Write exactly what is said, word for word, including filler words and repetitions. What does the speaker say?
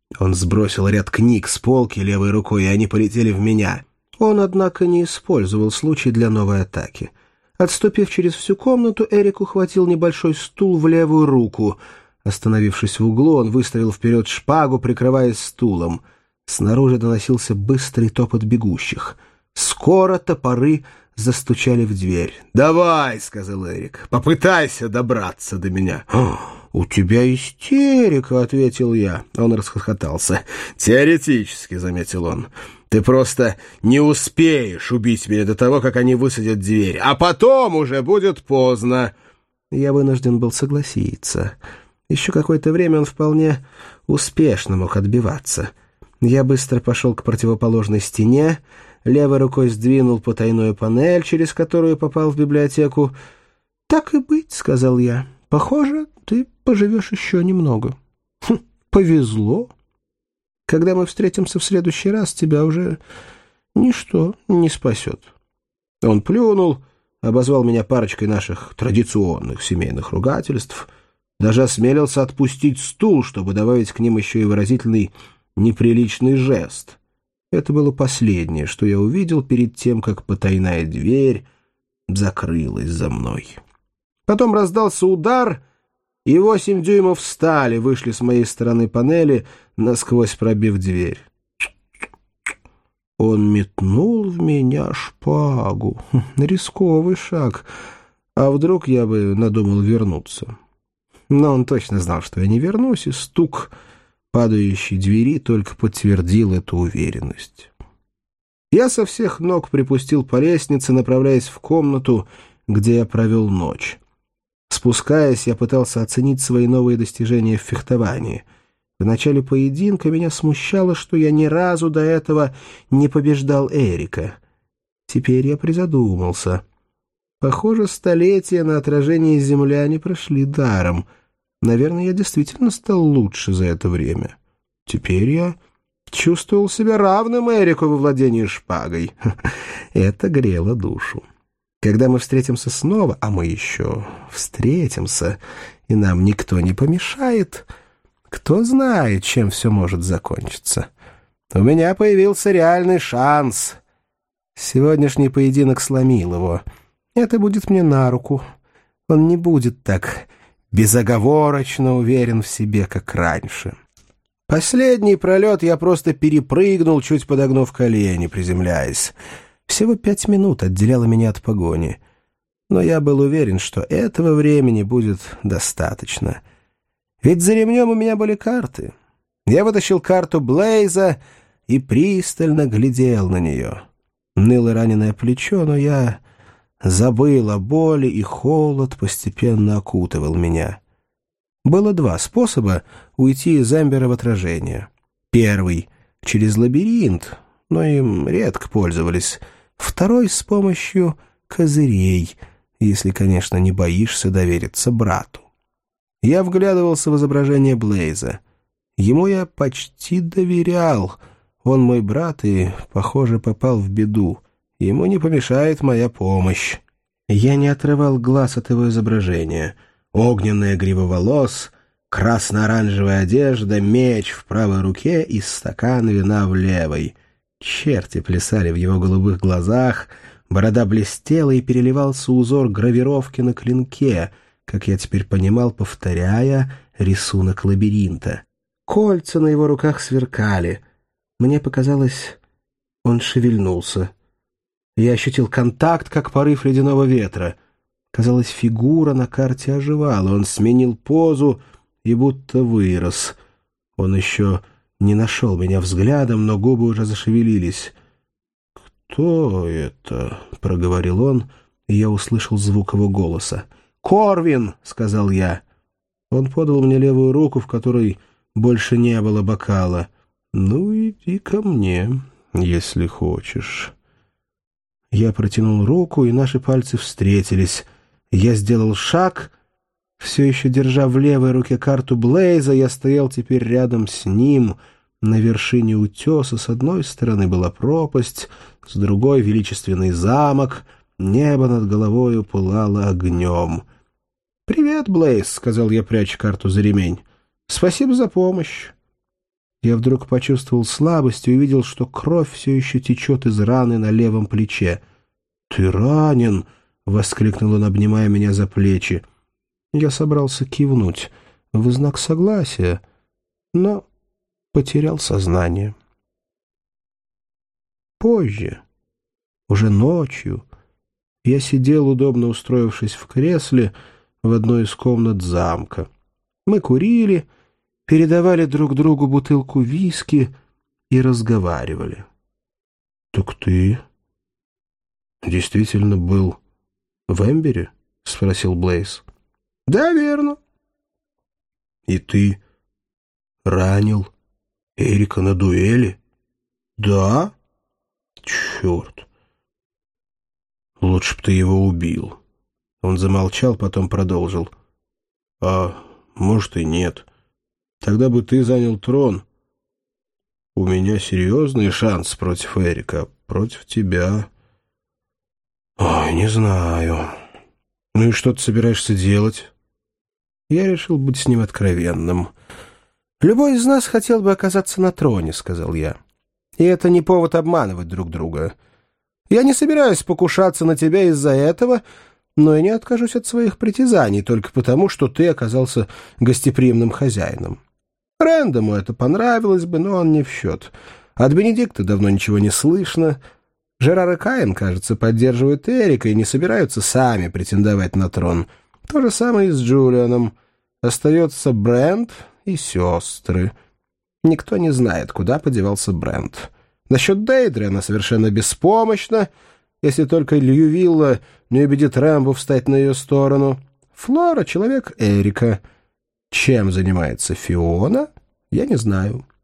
Он сбросил ряд книг с полки левой рукой, и они полетели в меня. Он, однако, не использовал случай для новой атаки. Отступив через всю комнату, Эрик ухватил небольшой стул в левую руку. Остановившись в углу, он выставил вперед шпагу, прикрываясь стулом. Снаружи доносился быстрый топот бегущих. Скоро топоры застучали в дверь. «Давай», — сказал Эрик, — «попытайся добраться до меня». «У тебя истерика», — ответил я. Он расхохотался. «Теоретически», — заметил он. «Ты просто не успеешь убить меня до того, как они высадят дверь, а потом уже будет поздно». Я вынужден был согласиться. Еще какое-то время он вполне успешно мог отбиваться. Я быстро пошел к противоположной стене, левой рукой сдвинул потайную панель, через которую попал в библиотеку. «Так и быть», — сказал я. «Похоже, ты поживешь еще немного». «Хм, повезло. Когда мы встретимся в следующий раз, тебя уже ничто не спасет». Он плюнул, обозвал меня парочкой наших традиционных семейных ругательств, даже осмелился отпустить стул, чтобы добавить к ним еще и выразительный неприличный жест. Это было последнее, что я увидел перед тем, как потайная дверь закрылась за мной. Потом раздался удар, и восемь дюймов стали вышли с моей стороны панели, насквозь пробив дверь. Он метнул в меня шпагу. Рисковый шаг. А вдруг я бы надумал вернуться? Но он точно знал, что я не вернусь, и стук падающей двери только подтвердил эту уверенность. Я со всех ног припустил по лестнице, направляясь в комнату, где я провел ночь. Спускаясь, я пытался оценить свои новые достижения в фехтовании. В начале поединка меня смущало, что я ни разу до этого не побеждал Эрика. Теперь я призадумался. Похоже, столетия на отражении земляне прошли даром. Наверное, я действительно стал лучше за это время. Теперь я чувствовал себя равным Эрику во владении шпагой. Это грело душу. Когда мы встретимся снова, а мы еще встретимся, и нам никто не помешает, кто знает, чем все может закончиться. У меня появился реальный шанс. Сегодняшний поединок сломил его. Это будет мне на руку. Он не будет так безоговорочно уверен в себе, как раньше. Последний пролет я просто перепрыгнул, чуть подогнув колени, приземляясь. Всего пять минут отделяло меня от погони. Но я был уверен, что этого времени будет достаточно. Ведь за ремнем у меня были карты. Я вытащил карту Блейза и пристально глядел на нее. Ныло раненое плечо, но я забыл о боли, и холод постепенно окутывал меня. Было два способа уйти из Амбера в отражение. Первый — через лабиринт, но им редко пользовались. Второй — с помощью козырей, если, конечно, не боишься довериться брату. Я вглядывался в изображение Блейза. Ему я почти доверял. Он мой брат и, похоже, попал в беду. Ему не помешает моя помощь. Я не отрывал глаз от его изображения. Огненная грива волос, красно-оранжевая одежда, меч в правой руке и стакан вина в левой. Черти плясали в его голубых глазах, борода блестела и переливался узор гравировки на клинке, как я теперь понимал, повторяя рисунок лабиринта. Кольца на его руках сверкали. Мне показалось, он шевельнулся. Я ощутил контакт, как порыв ледяного ветра. Казалось, фигура на карте оживала. Он сменил позу и будто вырос. Он еще не нашел меня взглядом, но губы уже зашевелились. «Кто это?» — проговорил он, и я услышал звук его голоса. «Корвин!» — сказал я. Он подал мне левую руку, в которой больше не было бокала. «Ну, иди ко мне, если хочешь». Я протянул руку, и наши пальцы встретились. Я сделал шаг. Все еще держа в левой руке карту Блейза, я стоял теперь рядом с ним. На вершине утеса с одной стороны была пропасть, с другой — величественный замок. Небо над головой пылало огнем. «Привет, Блейз», — сказал я, пряча карту за ремень. «Спасибо за помощь». Я вдруг почувствовал слабость и увидел, что кровь все еще течет из раны на левом плече. «Ты ранен!» — воскликнул он, обнимая меня за плечи. Я собрался кивнуть в знак согласия, но потерял сознание. Позже, уже ночью, я сидел, удобно устроившись в кресле в одной из комнат замка. Мы курили, передавали друг другу бутылку виски и разговаривали. — Так ты действительно был в Эмбере? — спросил Блейз. — Да, верно. — И ты ранил Эрика на дуэли? — Да. — Черт. Лучше б ты его убил. Он замолчал, потом продолжил. — А может и нет. Тогда бы ты занял трон. У меня серьезный шанс против Эрика, а против тебя... Ой, не знаю. Ну и что ты собираешься делать? Я решил быть с ним откровенным. Любой из нас хотел бы оказаться на троне, сказал я. И это не повод обманывать друг друга. Я не собираюсь покушаться на тебя из-за этого, но и не откажусь от своих притязаний только потому, что ты оказался гостеприимным хозяином. Рэндому это понравилось бы, но он не в счет. От Бенедикта давно ничего не слышно. Жерар и Каин, кажется, поддерживают Эрика и не собираются сами претендовать на трон. То же самое и с Джулианом. Остается Брент и сестры. Никто не знает, куда подевался Брент. Насчет Дейдри она совершенно беспомощна, если только Льювилла не убедит Рэмбо встать на ее сторону. Флора — человек Эрика. Чем занимается Фиона, я не знаю.